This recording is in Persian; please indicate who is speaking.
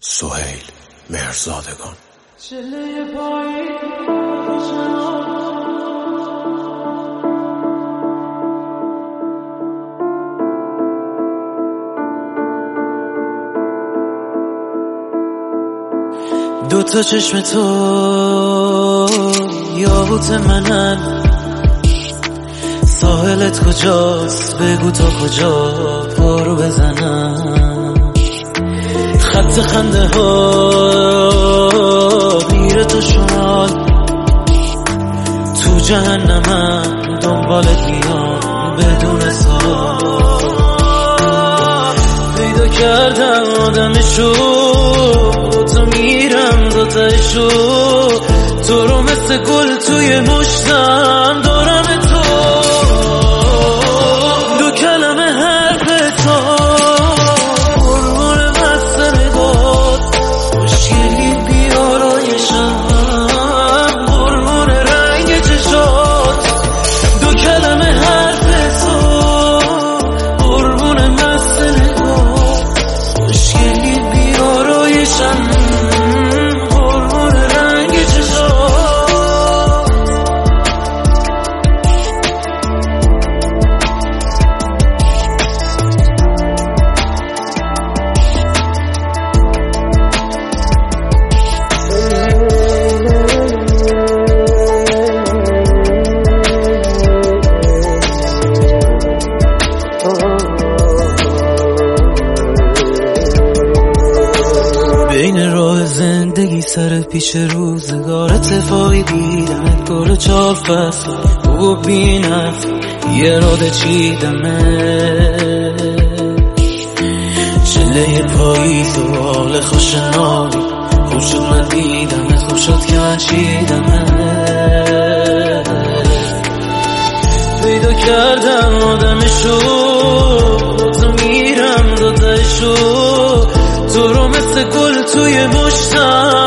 Speaker 1: سهیل مهرزادگان.
Speaker 2: دوتا چشم تو یاقوت منن، ساحلت کجاست بگو تا کجا پارو بزنم. خط خنده ها میره تو شمال، تو جهنمم دنبالت میام بدون سوال. پیدا کردم آدمشو، تو میرم دوتایشو، تو رو مثل گل توی مشتم دارم تو. دو کلمه حرف تو قربون مست نگات، مشکلی بیارایشم قربون رنگ چشات. دو کلمه حرف تو قربون مست نگات، مشکلی بیارایشم قربون رنگ چشات. بین راه زندگی سر پیش روزگار اتفاقی دیدمت، گل 4 فصل و بینف یه راده چیدمه. چله پاییز و حال خوشنامی خوب شد من دیدمت، خوب شد که من چیدمه. پیدا کردم آدمشو، تو میرم دوتایشو، تو رو مثل گل توی مشتم